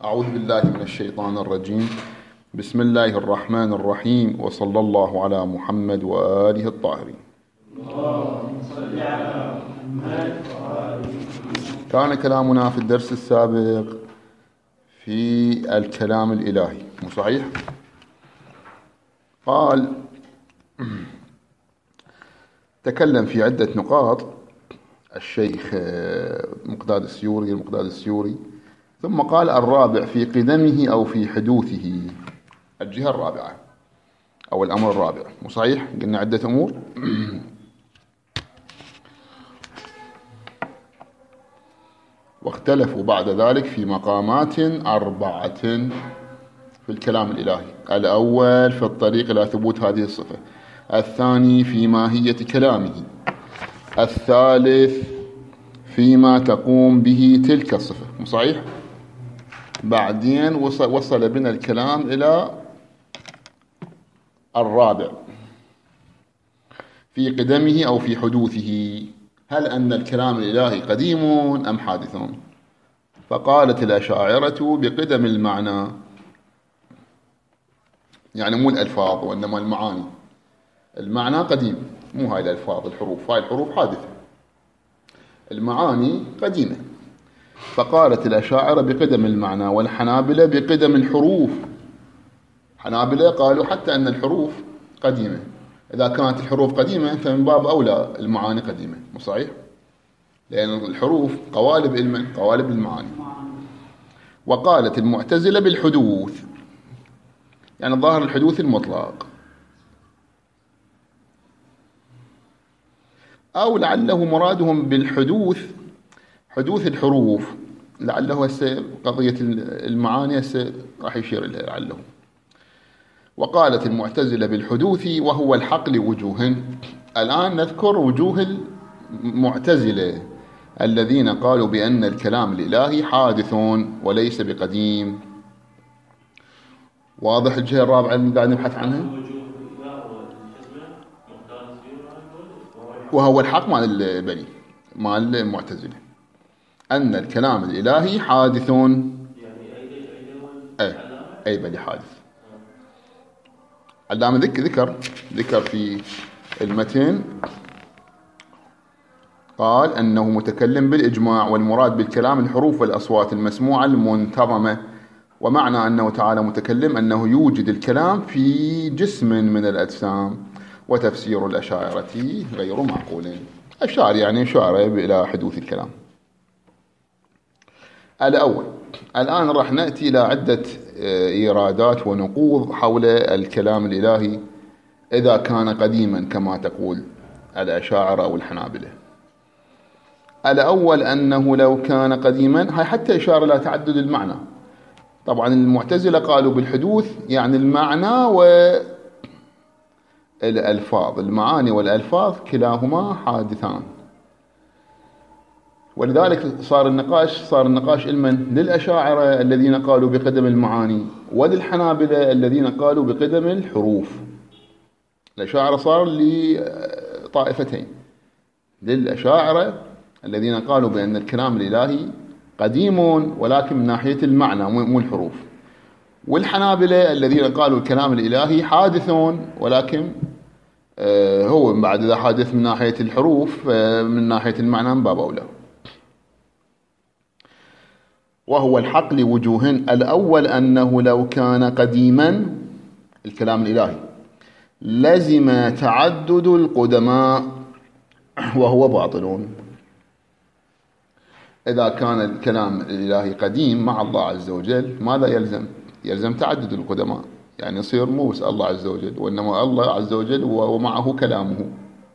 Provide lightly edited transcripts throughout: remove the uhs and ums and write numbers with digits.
أعوذ بالله من الشيطان الرجيم. بسم الله الرحمن الرحيم، وصلى الله على محمد وآله الطاهرين. اللهم صل على محمد وآله. كان كلامنا في الدرس السابق في الكلام الإلهي، مو صحيح؟ قال تكلم في عدة نقاط الشيخ المقداد السيوري، ثم قال الرابع في قدمه أو في حدوثه، الجهة الرابعة أو الأمر الرابع، مو صحيح؟ قلنا عدة أمور. واختلفوا بعد ذلك في مقامات 4 في الكلام الإلهي. الأول في الطريق إلى ثبوت هذه الصفة، الثاني في ماهية كلامه، الثالث فيما تقوم به تلك الصفة، مو صحيح؟ بعدين وصل بنا الكلام إلى الرابع في قدمه أو في حدوثه، هل أن الكلام الإلهي قديم أم حادث؟ فقالت الأشاعرة بقدم المعنى، يعني مو الألفاظ وإنما المعاني. المعنى قديم، مو هاي الألفاظ الحروف، هاي الحروف حادثة، المعاني قديمة. فقالت الأشاعرة بقدم المعنى، والحنابلة بقدم الحروف. حنابلة قالوا حتى أن الحروف قديمة، إذا كانت الحروف قديمة فمن باب أولى المعاني قديمة، مو صحيح؟ لأن الحروف قوالب المعاني. وقالت المعتزلة بالحدوث، يعني ظاهر الحدوث المطلق، أو لعله مرادهم بالحدوث حدوث الحروف، لعله هسه قضية المعاني هسه راح يشير إليها لعله. وقالت المعتزلة بالحدوث وهو الحق لوجوه. الآن نذكر وجوه المعتزلة الذين قالوا بأن الكلام الإلهي حادث وليس بقديم. واضح الجهة الرابعة اللي قاعد نبحث عنها، وهو الحق مال المعتزلة أن الكلام الإلهي حادث، أي بني حادث. علامة ذكر في المتن، قال أنه متكلم بالإجماع، والمراد بالكلام الحروف والأصوات المسموعة المنتظمة، ومعنى أنه تعالى متكلم أنه يوجد الكلام في جسم من الأجسام، وتفسير الأشاعرة غير معقول. أشار يعني إشارة إلى حدوث الكلام. الأول، الآن راح نأتي إلى عدة إيرادات ونقوض حول الكلام الإلهي إذا كان قديما كما تقول الأشاعرة أو الحنابلة. الأول أنه لو كان قديما، هاي حتى إشارة إلى تعدد المعنى. طبعا المعتزلة قالوا بالحدوث يعني المعنى والألفاظ، المعاني والألفاظ كلاهما حادثان، ولذلك صار النقاش علما للأشاعرة الذين قالوا بقدم المعاني، وللحنابلة الذين قالوا بقدم الحروف. الأشاعرة صار لطائفتين، للأشاعرة الذين قالوا بأن الكلام الإلهي قديم ولكن من ناحية المعنى مو الحروف، والحنابلة الذين قالوا الكلام الإلهي حادث ولكن هو من بعد إذا حادث من ناحية الحروف من ناحية المعنى من باب أولى. وهو الحق لوجوه. الأول أنه لو كان قديما الكلام الإلهي لزم تعدد القدماء وهو باطل. إذا كان الكلام الإلهي قديم مع الله عز وجل ماذا يلزم؟ يلزم تعدد القدماء، يعني يصير مو بس الله عز وجل، وإنما الله عز وجل ومعه كلامه.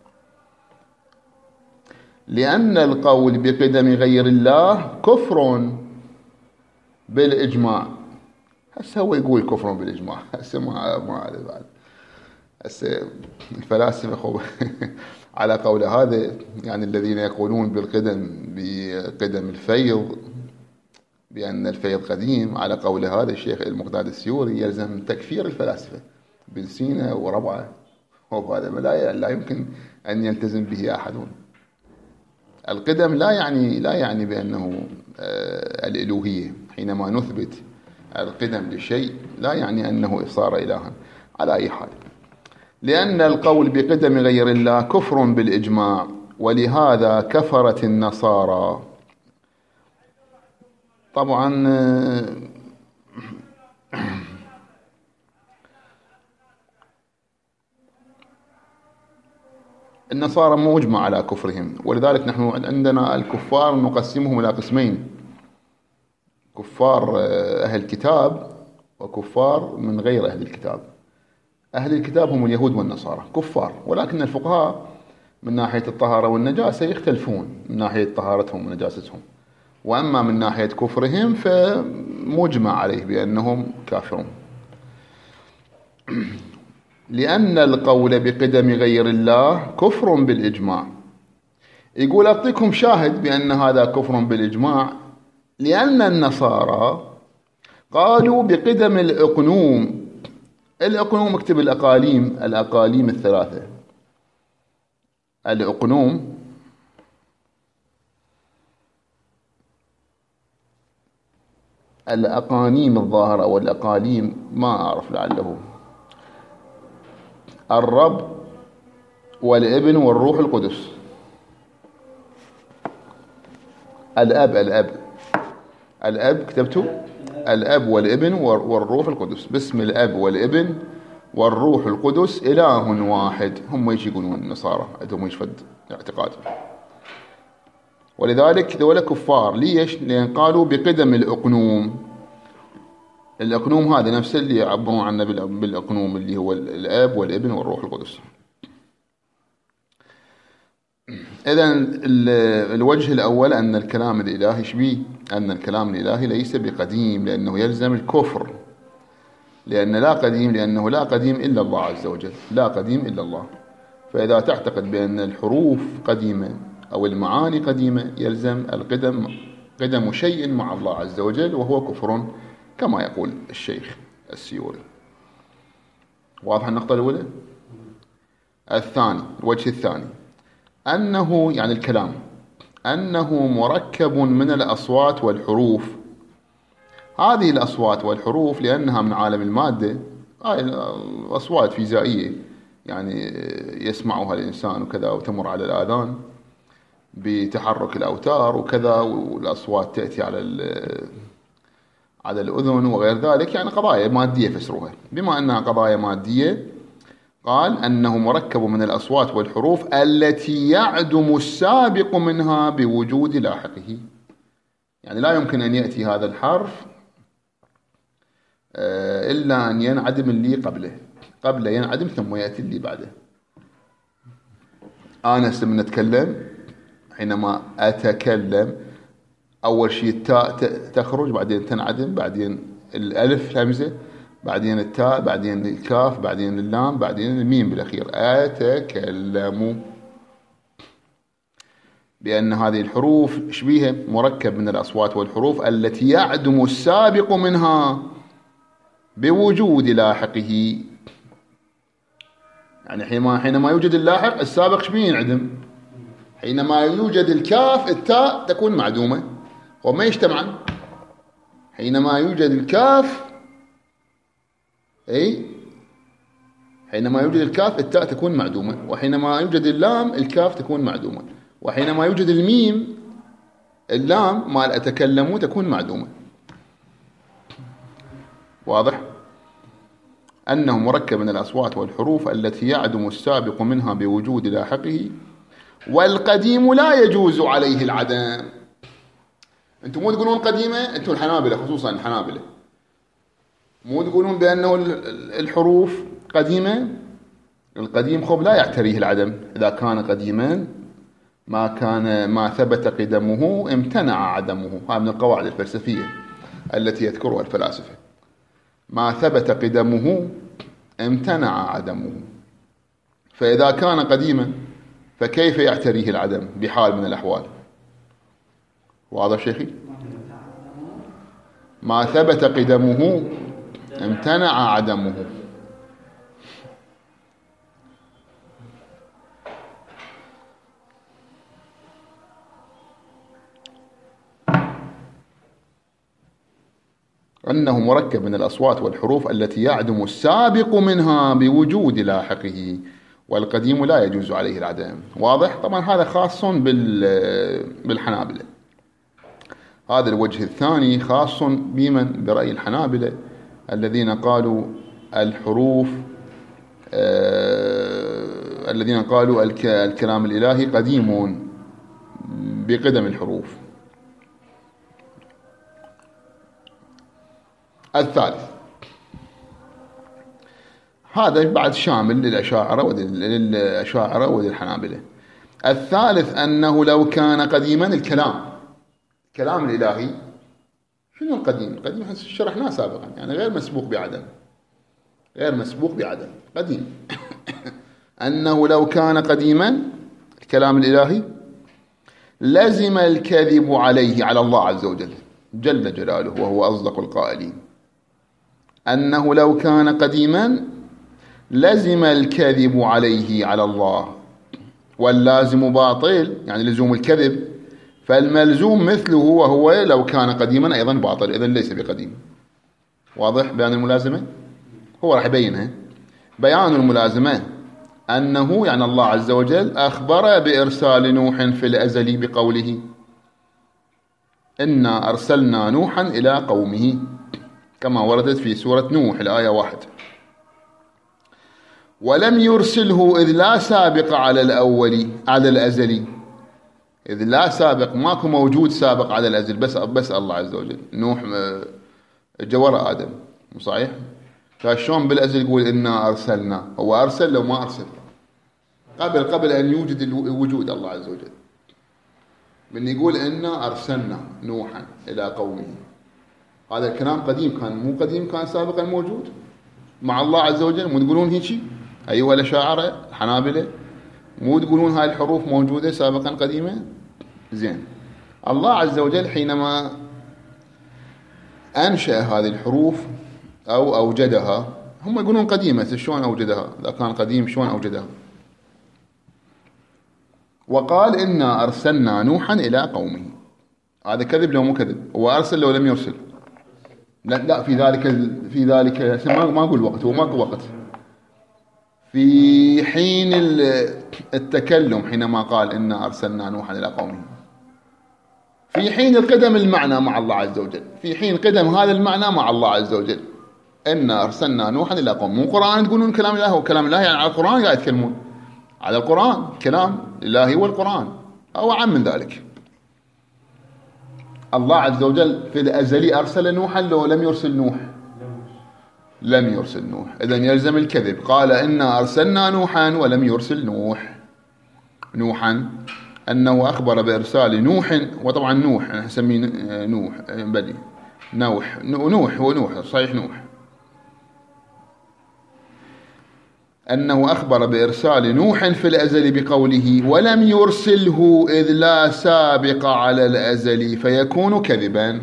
لأن القول بقدم غير الله كفر بالإجماع. هسه هو يقول كفر بالإجماع، هسه ما أعرف بعد. هسه الفلاسفة على قول هذا، يعني الذين يقولون بقدم الفيض، بأن الفيض قديم، على قول هذا الشيخ المقداد السيوري يلزم تكفير الفلاسفة بن سينا وربعه، وهذا لا يمكن أن يلتزم به أحد. القدم لا يعني بأنه الإلوهية. حينما نثبت القدم لشيء لا يعني أنه صار إلها. على أي حال، لأن القول بقدم غير الله كفر بالإجماع، ولهذا كفرت النصارى. طبعا النصارى مجمع على كفرهم، ولذلك نحن عندنا الكفار نقسمهم إلى قسمين: كفار أهل الكتاب وكفار من غير أهل الكتاب. أهل الكتاب هم اليهود والنصارى كفار، ولكن الفقهاء من ناحية الطهارة والنجاسة يختلفون من ناحية طهارتهم ونجاستهم، وأما من ناحية كفرهم فمجمع عليه بأنهم كافرون. لأن القول بقدم غير الله كفر بالإجماع. يقول أعطيكم شاهد بأن هذا كفر بالإجماع: لأن النصارى قالوا بقدم الأقنوم. الأقنوم، اكتب الأقاليم الثلاثة. الأقنوم الأقانيم الظاهرة والأقاليم ما أعرف لعله. الرب والابن والروح القدس. الأب كتبته الأب والابن والروح القدس. باسم الأب والابن والروح القدس إله واحد. هم ايش يقولون النصارى؟ عندهم ايش فد اعتقاد؟ ولذلك ذولا كفار. ليش؟ لأن قالوا بقدم الأقنوم. الأقنوم هذا نفس اللي يعبرون عنه بالأقنوم، اللي هو الأب والابن والروح القدس. إذن الوجه الأول أن الكلام الإلهي شبيه، أن الكلام الإلهي ليس بقديم، لأنه يلزم الكفر، لأنه لا قديم إلا الله عز وجل، لا قديم إلا الله. فإذا تعتقد بأن الحروف قديمة أو المعاني قديمة يلزم قدم شيء مع الله عز وجل، وهو كفر كما يقول الشيخ السيوري. واضح النقطة الأولى؟ الوجه الثاني أنه يعني الكلام أنه مركب من الأصوات والحروف. هذه الأصوات والحروف لأنها من عالم المادة، أصوات فيزيائية يعني يسمعها الإنسان وكذا، وتمر على الآذان بتحرك الأوتار وكذا، والأصوات تأتي على الأذن وغير ذلك، يعني قضايا مادية فسروها. بما أنها قضايا مادية قال أنه مركب من الأصوات والحروف التي يعدم السابق منها بوجود لاحقه. يعني لا يمكن أن يأتي هذا الحرف إلا أن ينعدم اللي قبله ينعدم ثم يأتي اللي بعده. أنا لما نتكلم، حينما أتكلم أول شيء التاء تخرج، بعدين تنعدم، بعدين الألف همزة، بعدين التاء، بعدين الكاف، بعدين اللام، بعدين الميم بالأخير. أتكلم. بأن هذه الحروف شبيهة مركب من الأصوات والحروف التي يعدم السابق منها بوجود لاحقه. يعني حينما يوجد اللاحق السابق شبيه ينعدم. حينما يوجد الكاف التاء تكون معدومة وما يجتمعن. حينما يوجد الكاف حينما يوجد الكاف التاء تكون معدومة، وحينما يوجد اللام الكاف تكون معدومة، وحينما يوجد الميم اللام مال أتكلم تكون معدومة. واضح؟ أنه مركب من الأصوات والحروف التي يعدم السابق منها بوجود لاحقه، والقديم لا يجوز عليه العدم. أنتم مو تقولون قديمة، أنتم الحنابلة خصوصا الحنابلة مو تقولون بأنه الحروف قديمة. القديم خب لا يعتريه العدم. إذا كان قديما ما ثبت قدمه امتنع عدمه. هذا من القواعد الفلسفية التي يذكرها الفلاسفة. ما ثبت قدمه امتنع عدمه. فإذا كان قديما فكيف يعتريه العدم بحال من الأحوال؟ واضح شيخي؟ ما ثبت قدمه امتنع عدمه. أنه مركب من الأصوات والحروف التي يعدم السابق منها بوجود لاحقه، والقديم لا يجوز عليه العدم. واضح؟ طبعا هذا خاص بالحنابلة. هذا الوجه الثاني خاص بمن؟ برأي الحنابلة الذين قالوا الحروف الذين قالوا الكلام الإلهي قديم بقدم الحروف. الثالث، هذا بعد شامل للأشاعرة وللحنابلة. الثالث أنه لو كان قديما الكلام الإلهي، شنو القديم؟ القديم شرحناه سابقا، يعني غير مسبوق بعدم، قديم. أنه لو كان قديما الكلام الإلهي لزم الكذب عليه على الله عز وجل جل جلاله وهو أصدق القائلين. أنه لو كان قديما لزم الكذب عليه على الله، واللازم باطل يعني لزوم الكذب، فالملزوم مثله وهو لو كان قديما أيضا باطل، إذن ليس بقديم. واضح بيان الملازمة؟ هو راح يبينها. بيان الملازمة أنه يعني الله عز وجل أخبر بإرسال نوح في الأزل بقوله إنا أرسلنا نوحا إلى قومه، كما وردت في سورة نوح الآية 1. ولم يرسله إذ لا سابق على الأزلي، إذ لا سابق، ماكو موجود سابق على الأزل، بس الله عز وجل. نوح جوار آدم، صحيح؟ فشون بالأزل يقول إنا أرسلنا؟ هو أرسل لو ما أرسل قبل أن يوجد الوجود الله عز وجل، من يقول إنا أرسلنا نوحا إلى قومه. هذا الكلام قديم كان، مو قديم كان سابقا موجود مع الله عز وجل. مو تقولون هيك أيها الأشاعرة الحنابلة؟ مو تقولون هاي الحروف موجودة سابقا قديمة؟ زين، الله عز وجل حينما أنشأ هذه الحروف أو أوجدها، هم يقولون قديمة، شلون أوجدها؟ إذا كان قديم شلون أوجدها؟ وقال إنا أرسلنا نوحا إلى قومه. هذا كذب لو مو كذب؟ هو أرسل لو لم يرسل؟ لا، في ذلك ما أقول وقت، هو ماكو وقت. في حين التكلم حينما قال إنا أرسلنا نوحا إلى قومه، في حين القدم المعنى مع الله عز وجل، في حين قدم هذا المعنى مع الله عز وجل، إنا أرسلنا نوحا إلى قومه. مو قرآن تقولون كلام الله، هو كلام الله يعني على القرآن قاعد يتكلمون، على القرآن، كلام الله والقرآن أو عام من ذلك. الله عز وجل في الأزل أرسل نوحا لو لم يرسل نوح؟ لم يرسل نوح، إذن يلزم الكذب. قال إنا أرسلنا نوحا ولم يرسل نوحا أنه أخبر بإرسال نوح. وطبعا نوح نسميه نوح بدي نوح هو نوح، صحيح نوح. أنه أخبر بإرسال نوح في الأزل بقوله ولم يرسله إذ لا سابق على الأزل فيكون كذبا.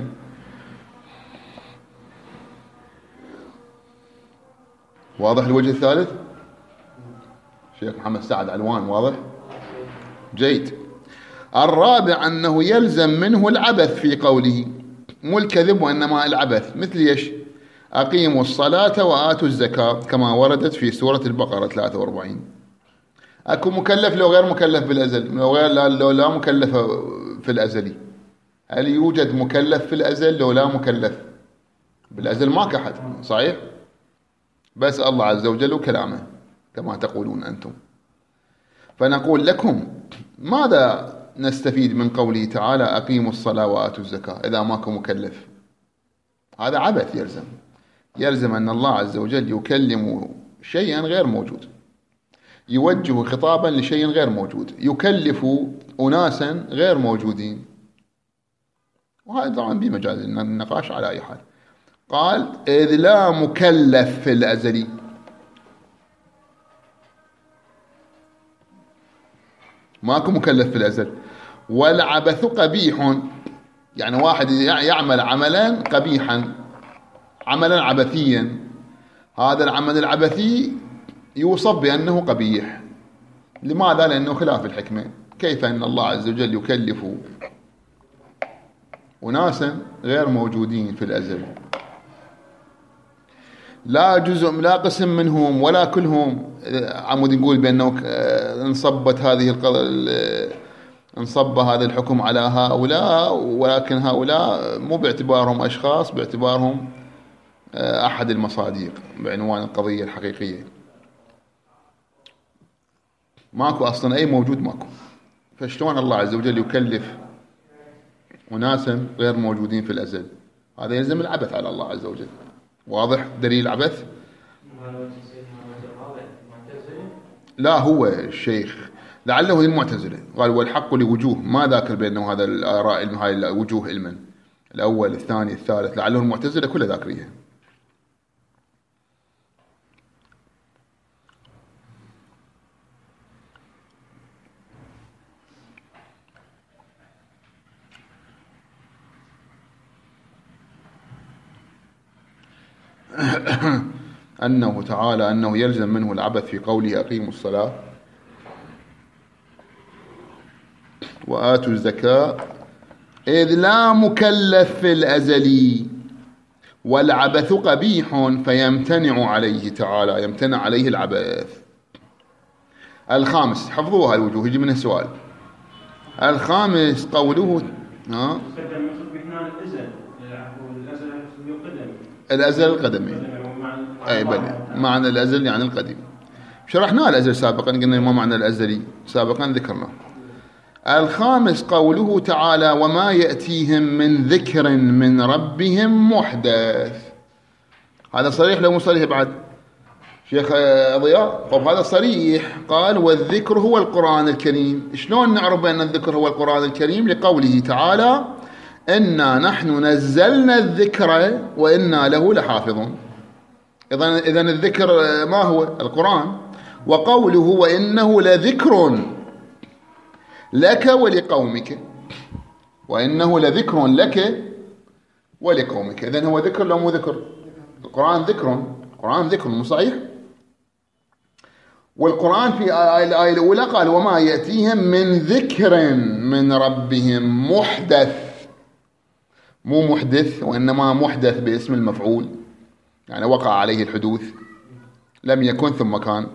واضح الوجه الثالث؟ شيخ محمد سعد علوان، واضح؟ جيد. الرابع أنه يلزم منه العبث في قوله، مو الكذب وإنما العبث. مثل إيش؟ أقيموا الصلاة وآتوا الزكاة، كما وردت في سورة البقرة 43. أكو مكلف لو غير مكلف بالأزل، لو لا مكلف في الأزلي. هل يوجد مكلف في الأزل لو لا مكلف بالأزل؟ ما كحد، صحيح؟ بس الله عز وجل وكلامه كما تقولون أنتم. فنقول لكم ماذا نستفيد من قوله تعالى أقيموا الصلاة وآتوا الزكاة إذا ماكو مكلف؟ هذا عبث. يلزم أن الله عز وجل يكلم شيئا غير موجود، يوجه خطابا لشيء غير موجود، يكلف أناسا غير موجودين. وهذا طبعا بمجال النقاش على أي حال. قال إذ لا مكلف في الأزلي، ماكو مكلف في الأزل. والعبث قبيح، يعني واحد يعمل عملا قبيحا، عملا عبثيا، هذا العمل العبثي يوصف بأنه قبيح. لماذا؟ لأنه خلاف الحكمة. كيف أن الله عز وجل يكلف أناسا غير موجودين في الأزل؟ لا جزء لا قسم منهم ولا كلهم عمود نقول بأنه انصبت انصب هذا الحكم على هؤلاء، ولكن هؤلاء مو باعتبارهم أشخاص، باعتبارهم أحد المصادق بعنوان القضية الحقيقية. ماكو أصلا أي موجود ماكو، فشلون الله عز وجل يكلف أناسا غير موجودين في الأزل؟ هذا يلزم العبث على الله عز وجل. واضح دليل العبث؟ لا هو الشيخ لعله المعتزلة قال والحق لوجوه، ما ذاكر بأنه هذا الآراء هاي الوجوه علما، الأول الثاني الثالث، لعله المعتزلة كلها ذاكريها. أنه تعالى أنه يلزم منه العبث في قوله أقيموا الصلاة وآتوا الزكاة، إذ لا مكلف في الأزلي، والعبث قبيح فيمتنع عليه تعالى، يمتنع عليه العبث. الخامس، حفظوها الوجوه يجي منها سؤال. الخامس قوله الأزل القدمي، أي بل معنى الأزل يعني القديم. شرحنا الأزل سابقا، قلنا ما معنى الأزلي سابقا ذكرنا. الخامس قوله تعالى وما يأتيهم من ذكر من ربهم محدث. هذا صريح لو مو صريح بعد شيخ ضياء؟ طب هذا صريح، قال والذكر هو القرآن الكريم. شلون نعرف بأن الذكر هو القرآن الكريم؟ لقوله تعالى إنا نحن نزلنا الذكر وإنا له لحافظون. إذن الذكر ما هو؟ القرآن. وقوله وإنه لذكر لك ولقومك، وإنه لذكر لك ولقومك. إذن هو ذكر لو مو ذكر؟ القرآن ذكر، القرآن ذكر مو صحيح؟ والقرآن في الآية الأولى قال وما يأتيهم من ذكر من ربهم محدث، مو محدث وإنما محدث باسم المفعول، يعني وقع عليه الحدوث، لم يكن ثم كان.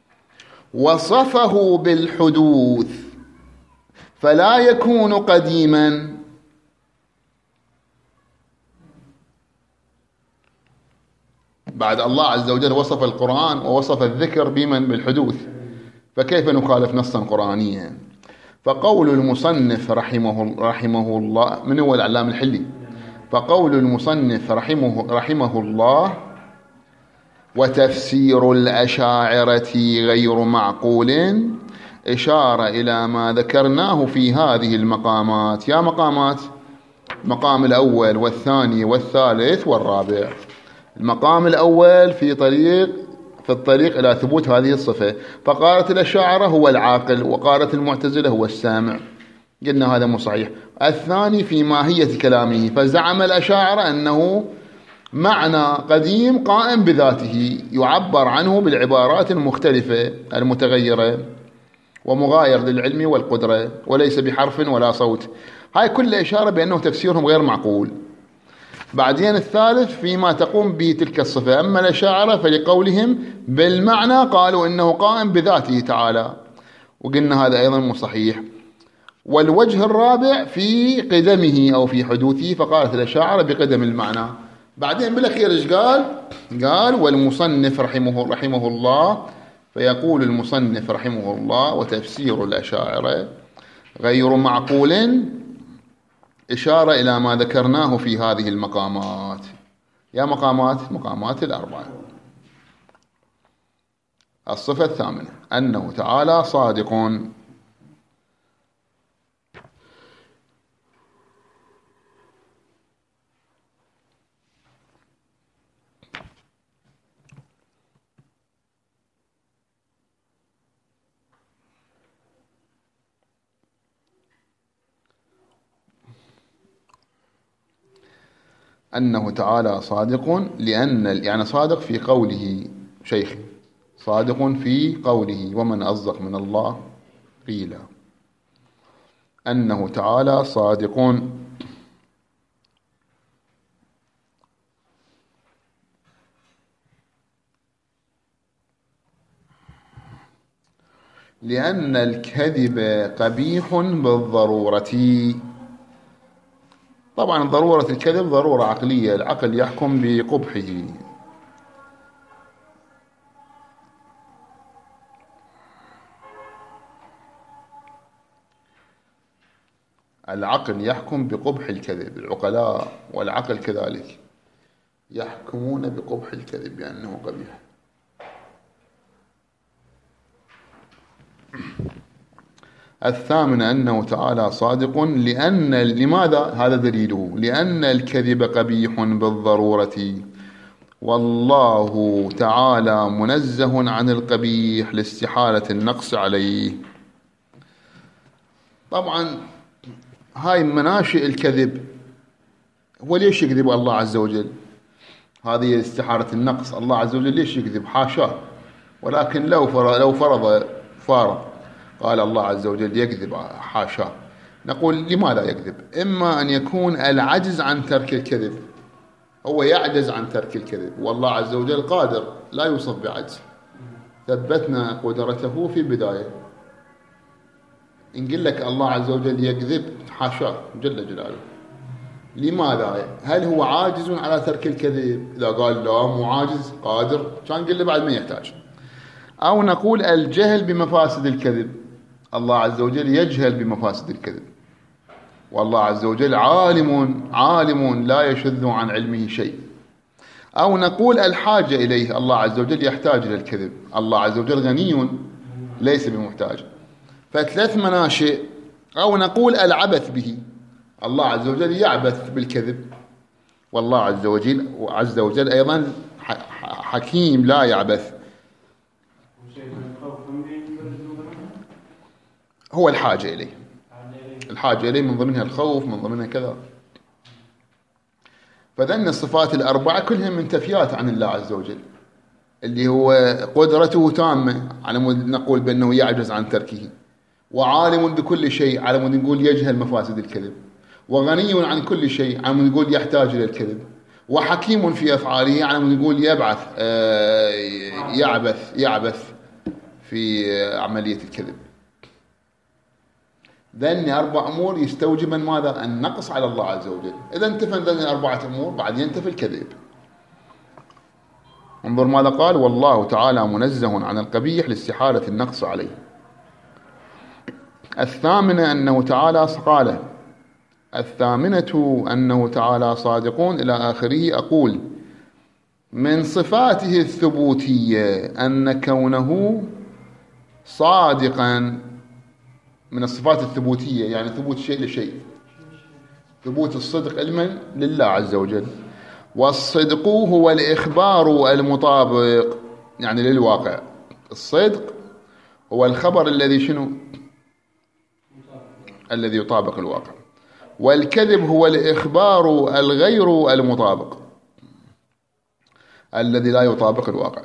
وصفه بالحدوث فلا يكون قديما. بعد الله عز وجل وصف القرآن ووصف الذكر بمن؟ بالحدوث، فكيف نخالف نصا قرآنيا؟ فقول المصنف رحمه الله، من هو العلام الحلي؟ فقول المصنف رحمه الله وتفسير الأشاعرة غير معقول، إشارة إلى ما ذكرناه في هذه المقامات. يا مقامات؟ المقام الأول والثاني والثالث والرابع. المقام الأول في الطريق إلى ثبوت هذه الصفة، فقالت الأشاعرة هو العاقل، وقالت المعتزلة هو السامع، قلنا هذا مو صحيح. الثاني في ماهية كلامه، فزعم الأشاعرة أنه معنى قديم قائم بذاته، يعبر عنه بالعبارات المختلفة المتغيرة، ومغاير للعلم والقدرة، وليس بحرف ولا صوت. هاي كل إشارة بأنه تفسيرهم غير معقول. بعدين الثالث فيما تقوم به تلك الصفة. أما الأشاعرة فلقولهم بالمعنى قالوا إنه قائم بذاته تعالى، وقلنا هذا أيضا مو صحيح. والوجه الرابع في قدمه أو في حدوثه، فقالت الأشاعرة بقدم المعنى. بعدين بالأخير إيش قال والمصنف رحمه الله، فيقول المصنف رحمه الله وتفسير الأشاعرة غير معقول، إشارة إلى ما ذكرناه في هذه المقامات. يا مقامات الأربعة. الصفة الثامنة أنه تعالى صادق. أنه تعالى صادق، لأن يعني صادق في قوله، شيخي صادق في قوله ومن أصدق من الله قيل. أنه تعالى صادق لأن الكذب قبيح بالضرورة. طبعا ضرورة الكذب ضرورة عقلية، العقل يحكم بقبحه. العقل يحكم بقبح الكذب، العقلاء والعقل كذلك يحكمون بقبح الكذب بأنه قبيح. الثامن أنه تعالى صادق، لماذا؟ هذا دليله، لأن الكذب قبيح بالضرورة، والله تعالى منزه عن القبيح لاستحالة النقص عليه. طبعا هاي مناشئ الكذب. هو ليش يكذب الله عز وجل؟ هذه استحالة النقص. الله عز وجل ليش يكذب؟ حاشاه. ولكن لو فارض قال الله عز وجل يكذب، حاشاه، نقول لماذا يكذب؟ إما أن يكون العجز عن ترك الكذب، هو يعجز عن ترك الكذب، والله عز وجل قادر لا يوصف بعجز. ثبتنا قدرته في البداية. إن قل لك الله عز وجل يكذب، حاشاه جل جلاله. لماذا؟ هل هو عاجز على ترك الكذب؟ إذا قال لا مو عاجز قادر، كان قل له بعد ما يحتاج. أو نقول الجهل بمفاسد الكذب، الله عز وجل يجهل بمفاسد الكذب، والله عز وجل عالم لا يشذ عن علمه شيء. أو نقول الحاجة إليه، الله عز وجل يحتاج إلى الكذب، الله عز وجل غني ليس بمحتاج. فثلاث مناشئ. أو نقول العبث به، الله عز وجل يعبث بالكذب، والله عز وجل أيضا حكيم لا يعبث. هو الحاجة إليه، الحاجة إليه من ضمنها الخوف، من ضمنها كذا. فذن الصفات الأربعة كلها منتفيات عن الله عز وجل، اللي هو قدرته تامة على مود نقول بأنه يعجز عن تركه، وعالم بكل شيء على مود نقول يجهل مفاسد الكذب، وغني عن كل شيء على مود نقول يحتاج إلى الكذب، وحكيم في أفعاله على مود نقول يعبث في عملية الكذب. ذن أربع أمور يستوجبن ماذا؟ النقص على الله عز وجل. إذا انتفى ذن أربعة أمور بعد ينتفي الكذب. انظر ماذا قال: والله تعالى منزه عن القبيح لاستحالة النقص عليه. الثامنة أنه تعالى قال: الثامنة أنه تعالى صادقون إلى آخره. أقول من صفاته الثبوتية أن كونه صادقا، من الصفات الثبوتية يعني ثبوت شيء لشيء، ثبوت الصدق علما لله عز وجل. والصدق هو الإخبار المطابق يعني للواقع. الصدق هو الخبر الذي شنو؟ الذي يطابق الواقع. والكذب هو الإخبار الغير المطابق الذي لا يطابق الواقع.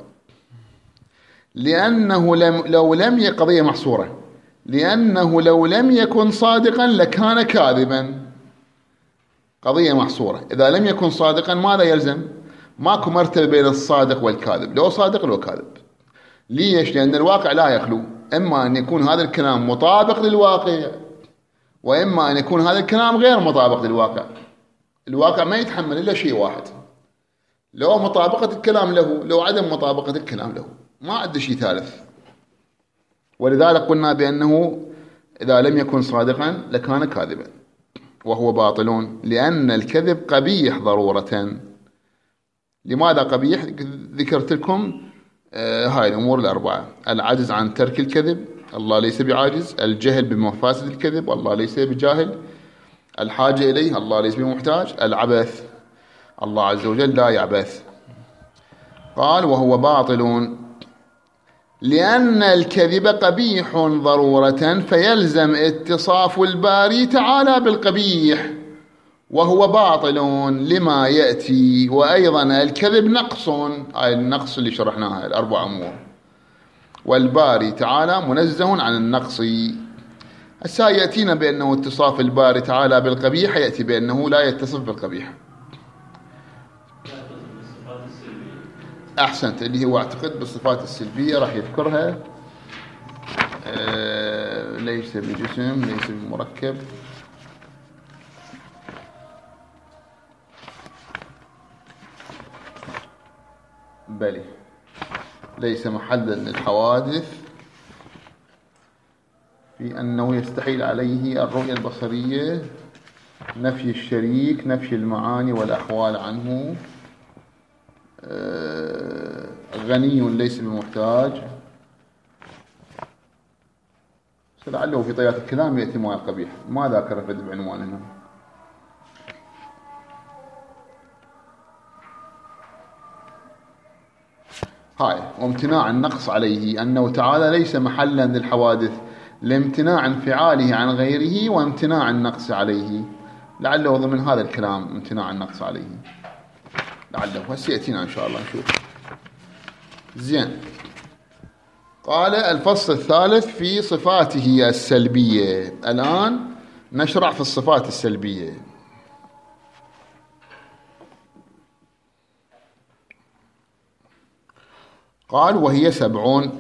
لأنه لو لم قضية محصورة، لأنه لو لم يكن صادقا لكان كاذبا. قضية محصورة، إذا لم يكن صادقا ماذا يلزم؟ ماكو مرتبة بين الصادق والكاذب، لو صادق لو كاذب. ليش؟ لأن الواقع لا يخلو، إما أن يكون هذا الكلام مطابق للواقع، وإما أن يكون هذا الكلام غير مطابق للواقع. الواقع ما يتحمل إلا شيء واحد، لو مطابقة الكلام له، لو عدم مطابقة الكلام له، ما عنده شيء ثالث. ولذلك قلنا بأنه إذا لم يكن صادقا لكان كاذبا، وهو باطل، لأن الكذب قبيح ضرورة. لماذا قبيح؟ ذكرت لكم هاي الأمور الأربعة: العجز عن ترك الكذب، الله ليس بعاجز. الجهل بمفاسد الكذب، الله ليس بجاهل. الحاجة إليه، الله ليس بمحتاج. العبث، الله عز وجل لا يعبث. قال: وهو باطل لأن الكذب قبيح ضرورة، فيلزم اتصاف الباري تعالى بالقبيح، وهو باطل لما يأتي. وأيضا الكذب نقص، هاي النقص اللي شرحناها الأربع أمور، والباري تعالى منزه عن النقص. هسه يأتينا بأنه اتصاف الباري تعالى بالقبيح، يأتي بأنه لا يتصف بالقبيح. أحسنت، اللي هو اعتقد بالصفات السلبية راح يذكرها ليس بجسم، ليس بمركب، بل ليس محلا للحوادث، في أنه يستحيل عليه الرؤية البصرية، نفي الشريك، نفي المعاني والأحوال عنه، غني ليس بمحتاج. لعله في طيات الكلام يأتي ما القبيح، ما ذاكر الفد بعنوان هنا. هاي وامتناع النقص عليه، أنه تعالى ليس محلا للحوادث لامتناع انفعاله عن غيره وامتناع النقص عليه. لعله ضمن هذا الكلام امتناع النقص عليه، لعله سيأتينا إن شاء الله نشوف. زين، قال الفصل الثالث في صفاته السلبية. الآن نشرع في الصفات السلبية. قال وهي 70.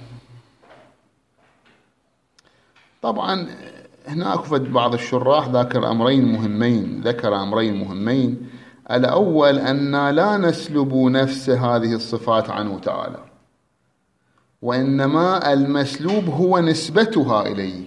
طبعا هناك بعض الشراح ذكر أمرين مهمين. الأول أن لا نسلب نفس هذه الصفات عنه تعالى، وإنما المسلوب هو نسبتها إليه،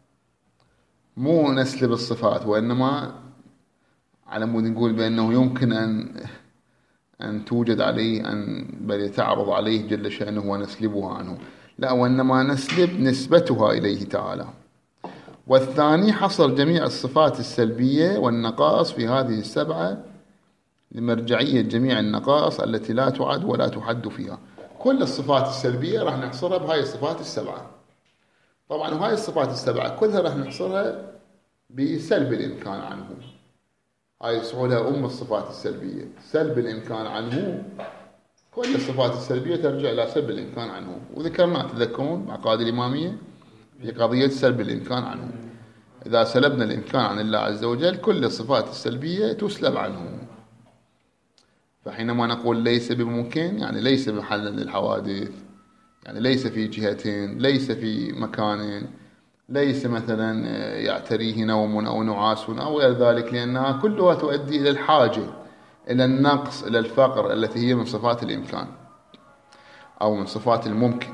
مو نسلب الصفات، وإنما على مود نقول بأنه يمكن أن توجد عليه، بل تعرض عليه جل شأنه ونسلبها عنه، لا، وإنما نسلب نسبتها إليه تعالى. والثاني حصر جميع الصفات السلبية والنقائص في هذه 7 لمرجعية جميع النقائص التي لا تعد ولا تحد فيها. كل الصفات السلبية راح نحصرها بهاي الصفات 7. طبعا هاي الصفات 7 كلها راح نحصرها بسلب الإمكان عنه. هاي يسمونها الصفات السلبية، سلب الإمكان عنه. كل الصفات السلبية ترجع إلى سلب الإمكان عنه، وذكرنا تذكرون مع قاعدة الإمامية في قضية سلب الإمكان عنه. إذا سلبنا الإمكان عن الله عز وجل كل الصفات السلبية تسلب عنه. فحينما نقول ليس بممكن، يعني ليس محلا للحوادث، يعني ليس في جهتين، ليس في مكان، ليس مثلا يعتريه نوم أو نعاس أو غير ذلك، لأنها كلها تؤدي إلى الحاجة، إلى النقص، إلى الفقر، التي هي من صفات الإمكان أو من صفات الممكن.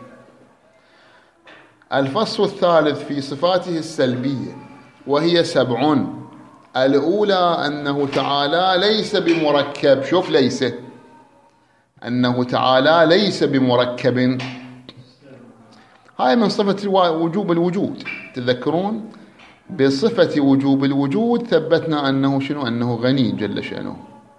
الفصل الثالث في صفاته السلبية وهي 7. الأولى أنه تعالى ليس بمركب. شوف، ليس، أنه تعالى ليس بمركب. هاي من صفة وجوب الوجود. تذكرون بصفة وجوب الوجود ثبتنا أنه شنو؟ أنه غني جل شأنه،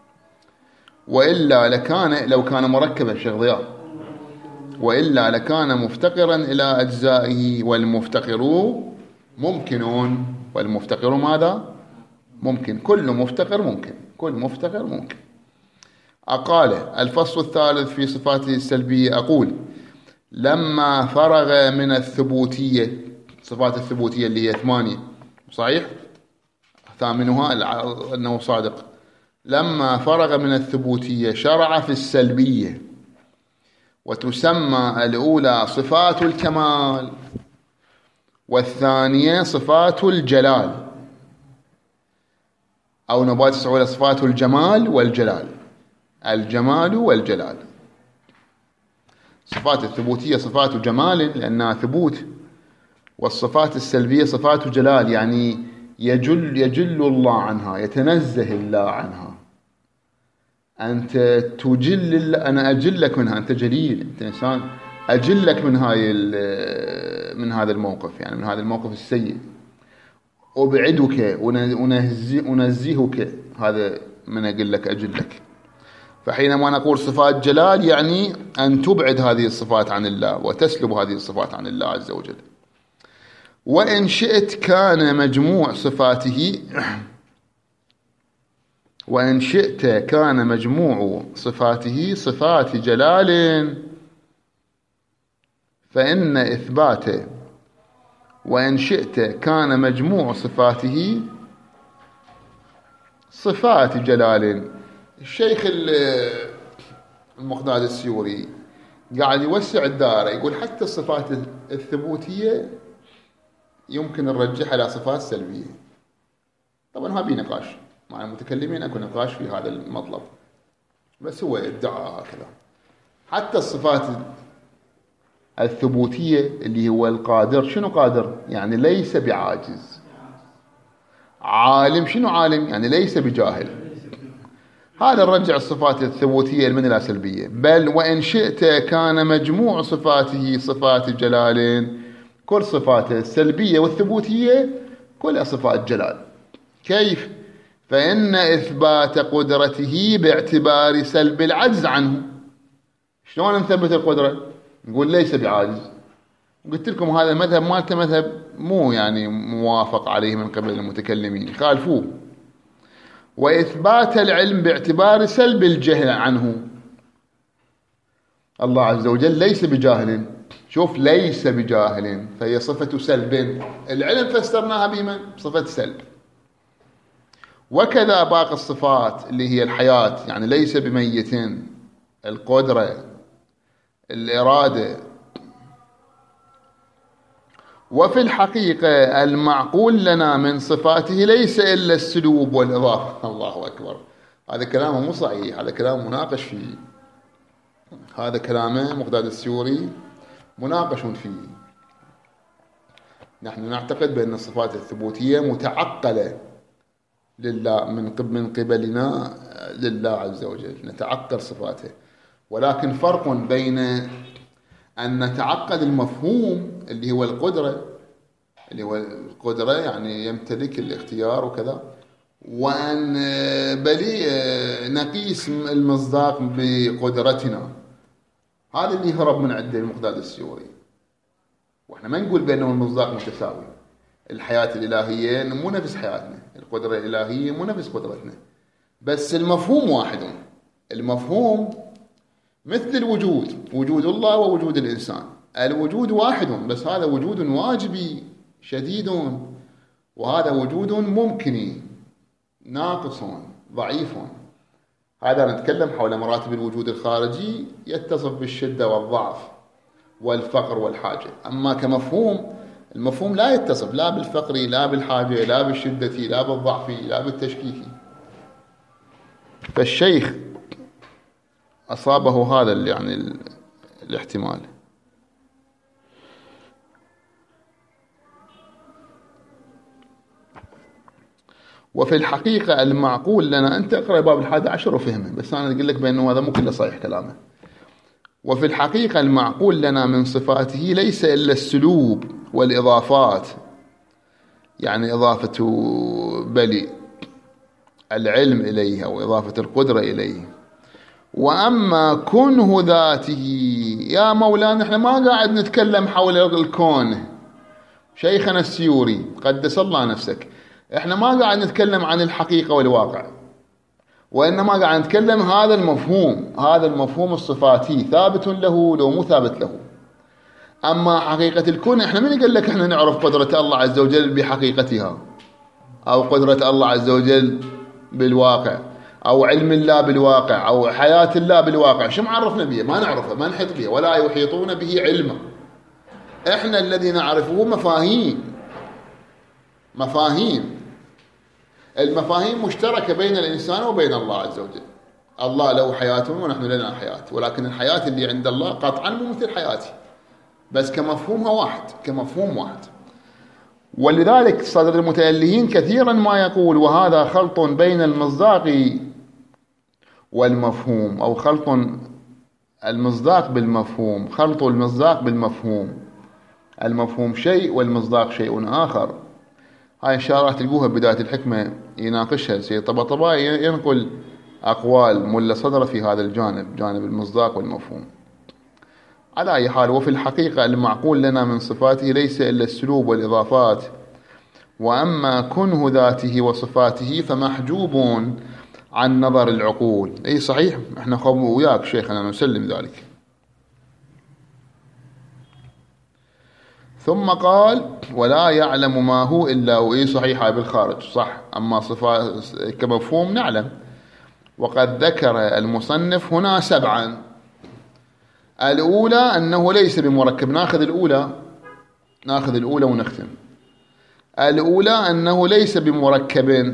وإلا لكان، لو كان مركبا شيخ ضياء، وإلا لكان مفتقرا إلى أجزائه، والمفتقر ممكنون. والمفتقر ماذا؟ ممكن. كل مفتقر ممكن، كل مفتقر ممكن. أقال الفصل الثالث في صفاته السلبية. أقول لما فرغ من الثبوتية، صفات الثبوتية اللي هي 8 صحيح، ثامنها أنه صادق. لما فرغ من الثبوتية شرع في السلبية، وتسمى الأولى صفات الكمال، والثانية صفات الجلال، أو نبات تسعوا صفات الجمال والجلال، الجمال والجلال. صفات الثبوتية صفات جمال لأنها ثبوت، والصفات السلبية صفات جلال، يعني يجل الله عنها، يتنزه الله عنها. أنت تجل، أنا أجلك منها، أنت جليل، أنت إنسان أجلك من هذا الموقف، يعني من هذا الموقف السيء. أبعدك أنزهك، هذا من أقول لك أجلك. فحينما نقول صفات جلال يعني أن تبعد هذه الصفات عن الله وتسلب هذه الصفات عن الله عز وجل. وإن شئت كان مجموع صفاته، وإن شئت كان مجموع صفاته صفات جلال فإن إثباته، وإن شئت كان مجموع صفاته صفات جلال. الشيخ المقداد السيوري قاعد يوسع الدائرة، يقول حتى الصفات الثبوتية يمكن نرجحها إلى صفات سلبية. طبعا هذا نقاش مع المتكلمين، أكو نقاش في هذا المطلب، بس هو ادعاء هكذا. حتى الصفات الثبوتية اللي هو القادر، شنو قادر؟ يعني ليس بعاجز. عالم، شنو عالم؟ يعني ليس بجاهل. هذا نرجع الصفات الثبوتية من إلى سلبية. بل وإن شئت كان مجموع صفاته صفات جلال، كل صفاته السلبية والثبوتية كلها صفات جلال. كيف؟ فإن إثبات قدرته باعتبار سلب العجز عنه. شلون نثبت القدرة؟ نقول ليس بعاجز. قلت لكم هذا المذهب مالته مذهب مو يعني موافق عليه من قبل المتكلمين، يخالفوه. وإثبات العلم باعتبار سلب الجهل عنه. الله عز وجل ليس بجاهل، شوف ليس بجاهل، فهي صفة سلب. العلم فسرناها بما صفة سلب. وكذا باقي الصفات اللي هي الحياة، يعني ليس بميت، القدرة، الإرادة. وفي الحقيقة المعقول لنا من صفاته ليس إلا السلوب والإضافة. الله أكبر، هذا كلامه مو صحيح، هذا كلام مناقش فيه. هذا كلامه مقداد السيوري مناقش فيه. نحن نعتقد بأن الصفات الثبوتية متعقلة لله من قبلنا لله عز وجل، نتعقل صفاته. ولكن فرق بين أن نتعقد المفهوم اللي هو القدرة، يعني يمتلك الاختيار وكذا، وأن بلي نقيس المصداق بقدرتنا. هذا اللي هرب من عند المقداد السيوري. وإحنا ما نقول بأنه المصداق متساوي. الحياة الإلهية مو نفس حياتنا، القدرة الإلهية مو نفس قدرتنا، بس المفهوم واحد. المفهوم مثل الوجود، وجود الله ووجود الإنسان، الوجود واحد، بس هذا وجود واجبي شديد، وهذا وجود ممكن ناقص ضعيف. هذا نتكلم حول مراتب الوجود الخارجي، يتصف بالشدة والضعف والفقر والحاجة. أما كمفهوم، المفهوم لا يتصف لا بالفقر لا بالحاجة لا بالشدة لا بالضعف لا بالتشكيك. فالشيخ أصابه هذا يعني الاحتمال. وفي الحقيقة المعقول لنا، أنت اقرأ باب 11 وفهمه، بس أنا أقول لك بأنه هذا مو كله صحيح كلامه. وفي الحقيقة المعقول لنا من صفاته ليس إلا السلوب والإضافات، يعني إضافة بلي العلم إليه أو إضافة القدرة إليه. وأما كنه ذاته، يا مولانا احنا ما قاعد نتكلم حول الكون، شيخنا السيوري قدس الله نفسك، احنا ما قاعد نتكلم عن الحقيقة والواقع، وإنما قاعد نتكلم هذا المفهوم الصفاتي ثابت له لو مو ثابت له. أما حقيقة الكون، احنا من قال لك احنا نعرف قدرة الله عز وجل بحقيقتها، أو قدرة الله عز وجل بالواقع، أو علم الله بالواقع، أو حياة الله بالواقع؟ شو معرفنا بيه؟ ما نعرفه، ما نحيط بيه، ولا يحيطون به علما. احنا الذي نعرفه مفاهيم. المفاهيم مشتركة بين الإنسان وبين الله عز وجل. الله له حياة ونحن لنا حياة، ولكن الحياة اللي عند الله قطعا مو مثل حياتي، بس كمفهومها واحد، كمفهوم واحد. ولذلك صدر المتألهين كثيرا ما يقول وهذا خلط بين المصداق والمفهوم، أو خلط المصداق بالمفهوم، خلط المصداق بالمفهوم، المفهوم شيء والمصداق شيء آخر. هاي إشارات تلقوها بداية الحكمة يناقشها سيد طباطبائي، ينقل أقوال ملا صدر في هذا الجانب، جانب المصداق والمفهوم. على أي حال، وفي الحقيقة المعقول لنا من صفاته ليس إلا السلوب والإضافات. وأما كنه ذاته وصفاته فمحجوب عن نظر العقول. أي صحيح، احنا خب وياك شيخنا نسلم ذلك. ثم قال ولا يعلم ما هو إلا هو. أي صحيحة بالخارج صح، أما صفات كمفهوم نعلم. وقد ذكر المصنف هنا 7. الأولى أنه ليس بمركب. ناخذ الأولى ونختم. الأولى أنه ليس بمركب،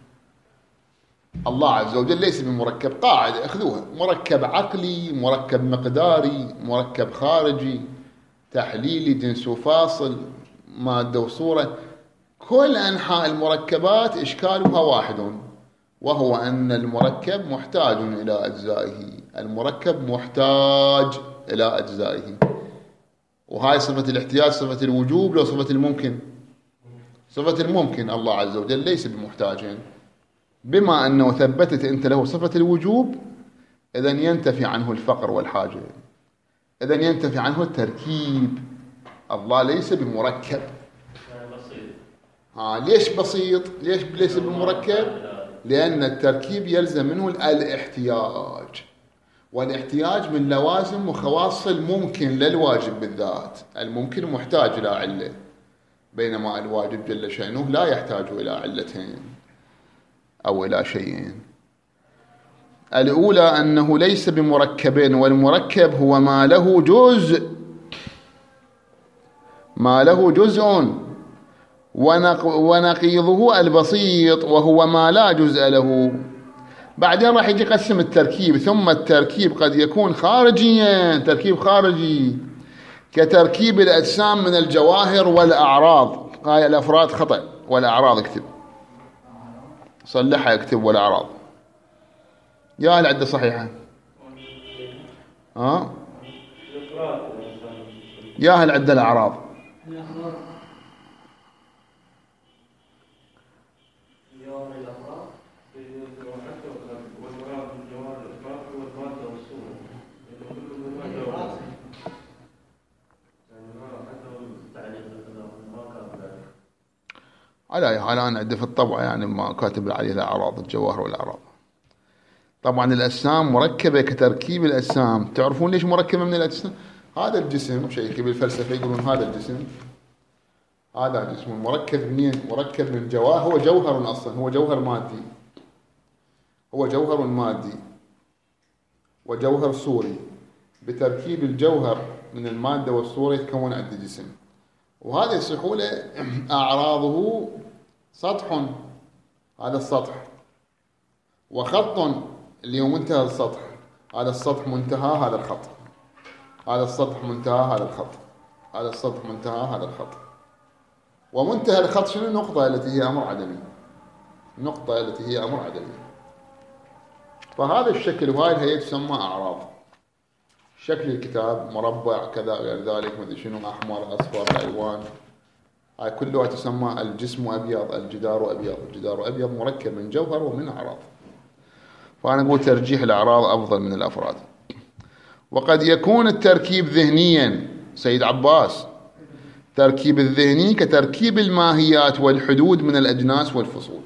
الله عز وجل ليس بمركب، قاعدة اخذوها، مركب عقلي، مركب مقداري، مركب خارجي، تحليلي، جنس وفاصل، مادة وصورة. كل أنحاء المركبات إشكالها واحد، وهو أن المركب محتاج إلى أجزائه، المركب محتاج إلى أجزائه. وهاي صفة الاحتياج، صفة الوجوب لو صفة الممكن؟ صفة الممكن. الله عز وجل ليس بمحتاج، بما أنه ثبتت أنت له صفة الوجوب، إذن ينتفي عنه الفقر والحاجة، إذن ينتفي عنه التركيب. الله ليس بمركب. ليش بسيط؟ ليس بمركب؟ لأن التركيب يلزم منه الاحتياج، والاحتياج من لوازم وخواص الممكن للواجب بالذات. الممكن محتاج إلى علة، بينما الواجب جل شأنه لا يحتاج إلى علتين أو إلى شيئين. الأولى أنه ليس بمركب، والمركب هو ما له جزء، ما له جزء، ونقيضه البسيط وهو ما لا جزء له. بعدين راح يجي قسم التركيب. ثم التركيب قد يكون خارجيا، تركيب خارجي كتركيب الأجسام من الجواهر والأعراض. هاي الأفراد خطأ، والأعراض اكتب، صلحها اكتب والأعراض. يا هل عدة صحيحة؟ يا هل عدة الأعراض؟ على أنا عندي في الطبع يعني ما كاتب عليه الأعراض، الجواهر والأعراض. طبعا الأجسام مركبة كتركيب الأجسام. تعرفون ليش مركبة من الأجسام؟ هذا الجسم، شيخي بالفلسفة يقولون هذا الجسم، هذا جسم مركب منين؟ مركب من جواهر، هو جوهر أصلا، هو جوهر مادي، هو جوهر مادي وجوهر صوري. بتركيب الجوهر من المادة والصورة يتكون عندي جسم. وهذه السحولة أعراضه سطح، هذا السطح، وخط اللي هو منتهى السطح، هذا السطح منتهى هذا الخط، هذا السطح منتهى هذا الخط، هذا السطح منتهى هذا الخط. ومنتهى الخط شنو؟ النقطة التي هي أمر عدمي، النقطة التي هي أمر عدمي. فهذا الشكل وهاي الهيئة تسمى أعراض. شكل الكتاب مربع كذا غير ذلك، مدري شنو، أحمر أصفر ألوان، هاي كلها تسمى الجسم أبيض، الجدار أبيض. الجدار أبيض مركب من جوهر ومن أعراض. فأنا أقول ترجيح الأعراض أفضل من الأفراد. وقد يكون التركيب ذهنيا. سيد عباس، تركيب الذهني كتركيب الماهيات والحدود من الأجناس والفصول.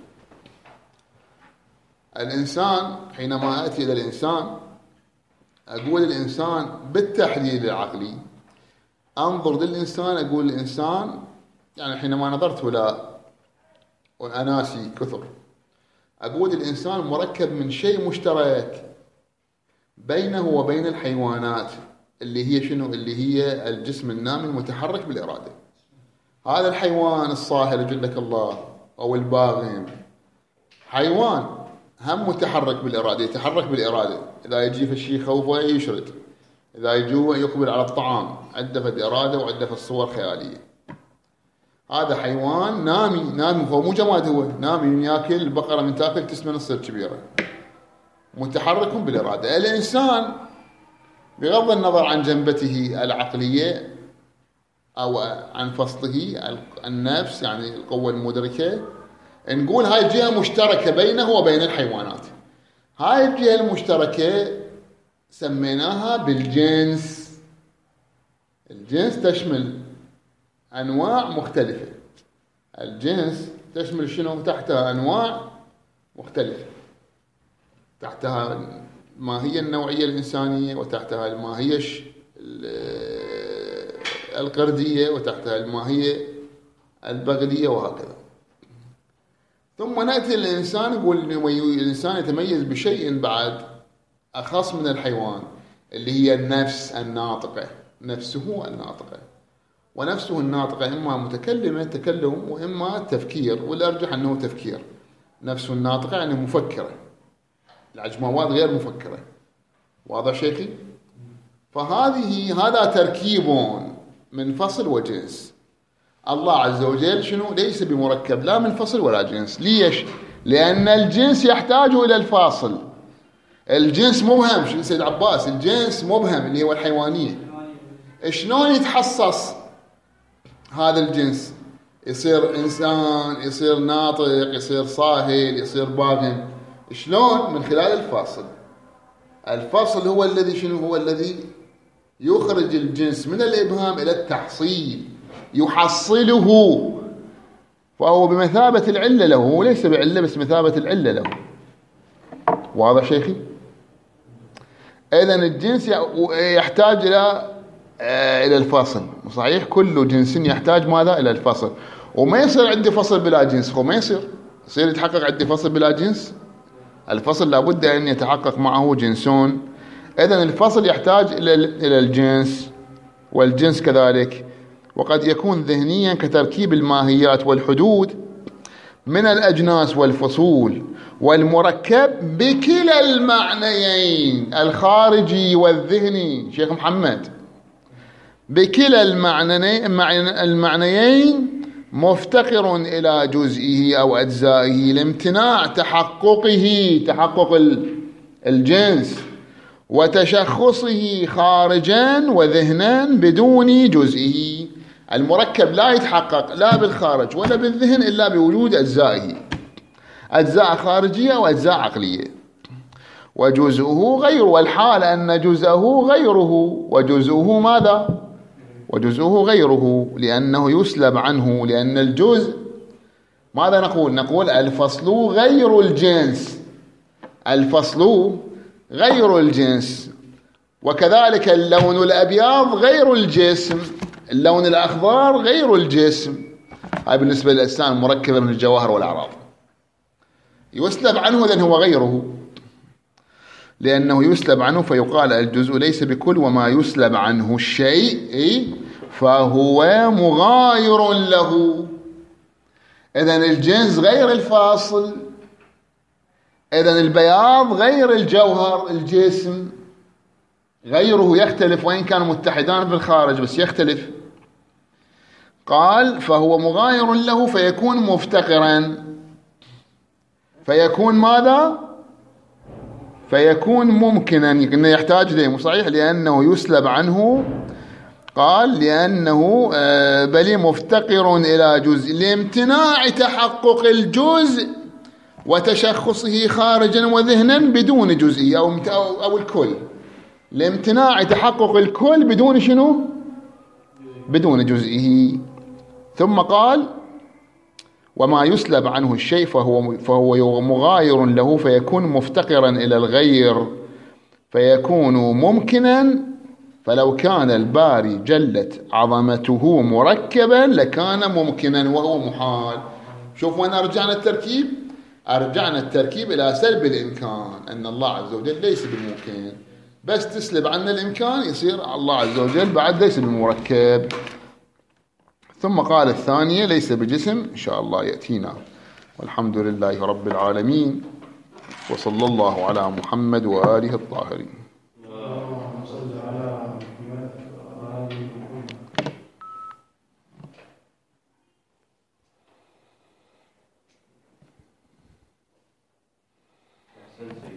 الإنسان حينما أتي إلى الإنسان أقول الإنسان بالتحليل العقلي، أنظر للإنسان أقول الإنسان، يعني حينما نظرت إلى أناسي كثر أقول الإنسان مركب من شيء مشترك بينه وبين الحيوانات، اللي هي شنو؟ اللي هي الجسم النامي المتحرك بالإرادة. هذا الحيوان الصاهر يجلك الله أو الباغم، حيوان هم متحرك بالإرادة، يتحرك بالإرادة. إذا يجي في الشيء خوفه يشرد، إذا يجوع يقبل على الطعام، عنده في إرادة وعنده في الصور خيالية. هذا حيوان نامي، هو مو جماد، هو نامي، ياكل البقرة من تاكل تسمن تصير كبيرة، متحرك بالإرادة. الإنسان بغض النظر عن جنبته العقلية أو عن فصله النفس، يعني القوة المدركة، نقول هاي جهة مشتركة بينه وبين الحيوانات. هاي الجهة المشتركة سميناها بالجنس. الجنس تشمل أنواع مختلفة. الجنس تشمل شنو؟ تحتها أنواع مختلفة، تحتها ما هي النوعية الإنسانية، وتحتها ما هي القردية، وتحتها ما هي البغلية، وهكذا. ثم نأتي للإنسان، نقول الإنسان يتميز بشيء بعد أخص من الحيوان، اللي هي النفس الناطقة، نفسه الناطقة. ونفسه الناطقة إما متكلمة تكلم وإما تفكير، والأرجح أنه تفكير. نفسه الناطقة يعني مفكرة، العجماوات غير مفكرة. واضح شيخي؟ هذا تركيب من فصل وجنس. الله عز وجل شنو؟ ليس بمركب لا من فصل ولا جنس. ليش؟ لأن الجنس يحتاج إلى الفاصل. الجنس مبهم. شو سيد عباس؟ الجنس مبهم اللي هو الحيوانية. شلون يتحصص هذا الجنس؟ يصير إنسان، يصير ناطق، يصير صاهل، يصير باغن. شلون؟ من خلال الفاصل. الفاصل هو الذي شنو؟ هو الذي يخرج الجنس من الإبهام إلى التحصيل، يحصله. فهو بمثابة العلة له، هو ليس بعلة بس مثابة العلة له. واضح شيخي؟ إذن الجنس يحتاج إلى الفصل. صحيح كل جنس يحتاج ماذا؟ إلى الفصل. وما يصير عندي فصل بلا جنس. هو ما يصير يتحقق عندي فصل بلا جنس. الفصل لابد أن يتحقق معه جنسون. إذن الفصل يحتاج إلى الجنس، والجنس كذلك. وقد يكون ذهنيا كتركيب الماهيات والحدود من الأجناس والفصول والمركب بكلا المعنيين الخارجي والذهني. شيخ محمد، بكلا المعنيين مفتقر إلى جزئه أو أجزائه لامتناع تحقق الجنس وتشخصه خارجا وذهنا بدون جزئه. المركب لا يتحقق لا بالخارج ولا بالذهن إلا بوجود أجزائه، أجزاء خارجية وأجزاء عقلية. وجزءه غير، والحال أن جزءه غيره. وجزءه ماذا؟ وجزءه غيره لأنه يسلب عنه. لأن الجزء ماذا نقول الفصل غير الجنس. الفصل غير الجنس. وكذلك اللون الأبيض غير الجسم، اللون الأخضر غير الجسم. هاي بالنسبة للأجسام المركبة من الجواهر والأعراض. يسلب عنه إذن هو غيره، لأنه يسلب عنه فيقال الجزء ليس بكل. وما يسلب عنه الشيء فهو مغاير له. إذن الجنس غير الفاصل. إذن البياض غير الجوهر الجسم، غيره يختلف وإن كانوا متحدان في الخارج بس يختلف. قال فهو مغاير له فيكون مفتقرا. فيكون ماذا؟ فيكون ممكنا، إنه يحتاج ليه. صحيح لأنه يسلب عنه. قال لأنه بل مفتقر إلى جزء لامتناع تحقق الجزء وتشخصه خارجا وذهنا بدون جزئي أو الكل. لامتناع تحقق الكل بدون شنو؟ بدون جزئه. ثم قال وما يسلب عنه الشيء فهو مغاير له فيكون مفتقرا إلى الغير فيكون ممكنا. فلو كان الباري جلت عظمته مركبا لكان ممكنا وهو محال. شوف وين أرجعنا التركيب؟ أرجعنا التركيب إلى سلب الإمكان، أن الله عز وجل ليس بالممكن. بس تسلب عنا الإمكان يصير الله عز وجل بعد ليس بالمركب. ثم قال الثانية ليس بجسم. إن شاء الله يأتينا. والحمد لله رب العالمين، وصلى الله على محمد وآله الطاهرين. Thank you.